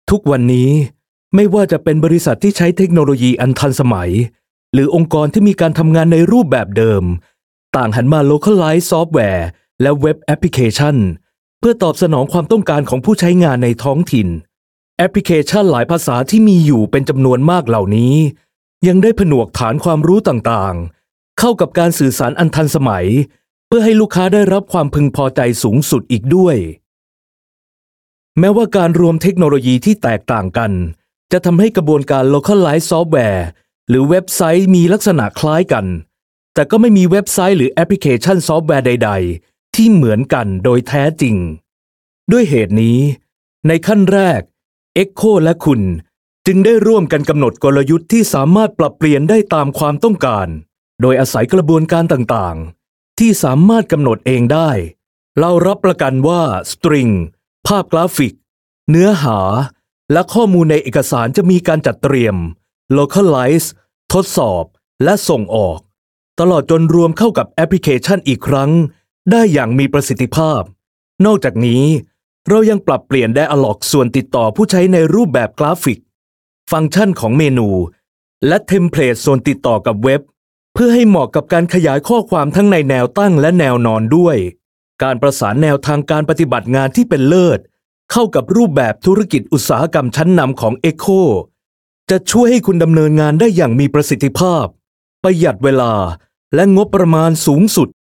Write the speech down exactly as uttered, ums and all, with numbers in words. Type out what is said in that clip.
ทุกวันนี้ไม่ว่าจะเป็นบริษัทที่ใช้เทคโนโลยีอันทันสมัยหรือองค์กรที่มีการทำงานในรูปแบบเดิมต่างหันมา localize ซอฟต์แวร์และเว็บแอปพลิเคชันเพื่อตอบสนองความต้องการของผู้ใช้งานในท้องถิ่นแอปพลิเคชันหลายภาษาที่มีอยู่เป็นจำนวนมากเหล่านี้ยังได้ผนวกฐานความรู้ต่างๆเข้ากับการสื่อสารอันทันสมัยเพื่อให้ลูกค้าได้รับความพึงพอใจสูงสุดอีกด้วยแม้ว่าการรวมเทคโนโลยีที่แตกต่างกันจะทำให้กระบวนการ localize ซอฟต์แวร์หรือเว็บไซต์มีลักษณะคล้ายกันแต่ก็ไม่มีเว็บไซต์หรือแอปพลิเคชันซอฟต์แวร์ใดๆที่เหมือนกันโดยแท้จริงด้วยเหตุนี้ในขั้นแรก Echo และคุณจึงได้ร่วมกันกำหนดกลยุทธ์ที่สามารถปรับเปลี่ยนได้ตามความต้องการโดยอาศัยกระบวนการต่างๆที่สามารถกำหนดเองได้เรารับประกันว่าสตริงภาพกราฟิกเนื้อหาและข้อมูลในเอกสารจะมีการจัดเตรียม localize ทดสอบและส่งออกตลอดจนรวมเข้ากับแอปพลิเคชันอีกครั้งได้อย่างมีประสิทธิภาพนอกจากนี้เรายังปรับเปลี่ยน Dialog ส่วนติดต่อผู้ใช้ในรูปแบบกราฟิกฟังก์ชันของเมนูและเทมเพลตส่วนติดต่อกับเว็บเพื่อให้เหมาะกับการขยายข้อความทั้งในแนวตั้งและแนวนอนด้วยการประสานแนวทางการปฏิบัติงานที่เป็นเลิศเข้ากับรูปแบบธุรกิจอุตสาหกรรมชั้นนำของ Echo จะช่วยให้คุณดำเนินงานได้อย่างมีประสิทธิภาพประหยัดเวลาและงบประมาณสูงสุด